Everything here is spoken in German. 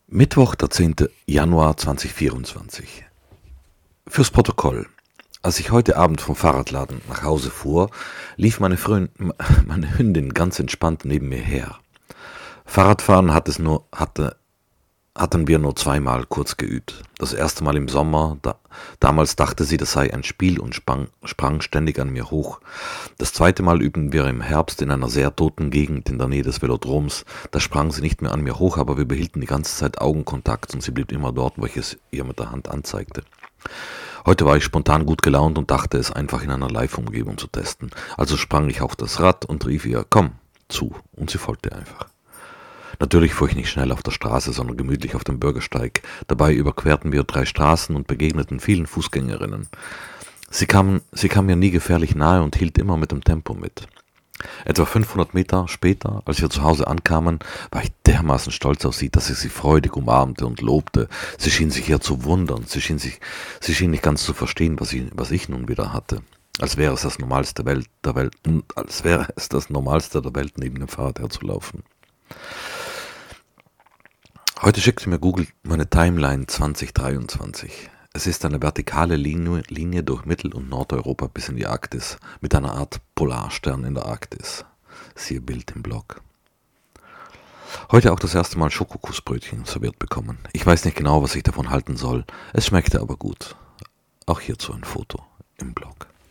Mittwoch, der 10. Januar 2024. Fürs Protokoll. Als ich heute Abend vom Fahrradladen nach Hause fuhr, lief meine Hündin ganz entspannt neben mir her. Fahrradfahren hatten wir nur zweimal kurz geübt. Das erste Mal im Sommer, damals dachte sie, das sei ein Spiel und sprang ständig an mir hoch. Das zweite Mal übten wir im Herbst in einer sehr toten Gegend in der Nähe des Velodroms. Da sprang sie nicht mehr an mir hoch, aber wir behielten die ganze Zeit Augenkontakt und sie blieb immer dort, wo ich es ihr mit der Hand anzeigte. Heute war ich spontan gut gelaunt und dachte, es einfach in einer Live-Umgebung zu testen. Also sprang ich auf das Rad und rief ihr, komm, zu, und sie folgte einfach. Natürlich fuhr ich nicht schnell auf der Straße, sondern gemütlich auf dem Bürgersteig. Dabei überquerten wir 3 Straßen und begegneten vielen Fußgängerinnen. Sie kam mir nie gefährlich nahe und hielt immer mit dem Tempo mit. Etwa 500 Meter später, als wir zu Hause ankamen, war ich dermaßen stolz auf sie, dass ich sie freudig umarmte und lobte. Sie schien sich eher zu wundern. Sie schien nicht ganz zu verstehen, was ich nun wieder hatte. Als wäre es das Normalste der Welt, neben dem Fahrrad herzulaufen. Heute schickte mir Google meine Timeline 2023. Es ist eine vertikale Linie durch Mittel- und Nordeuropa bis in die Arktis, mit einer Art Polarstern in der Arktis. Siehe Bild im Blog. Heute auch das erste Mal Schokokussbrötchen serviert bekommen. Ich weiß nicht genau, was ich davon halten soll. Es schmeckte aber gut. Auch hierzu ein Foto im Blog.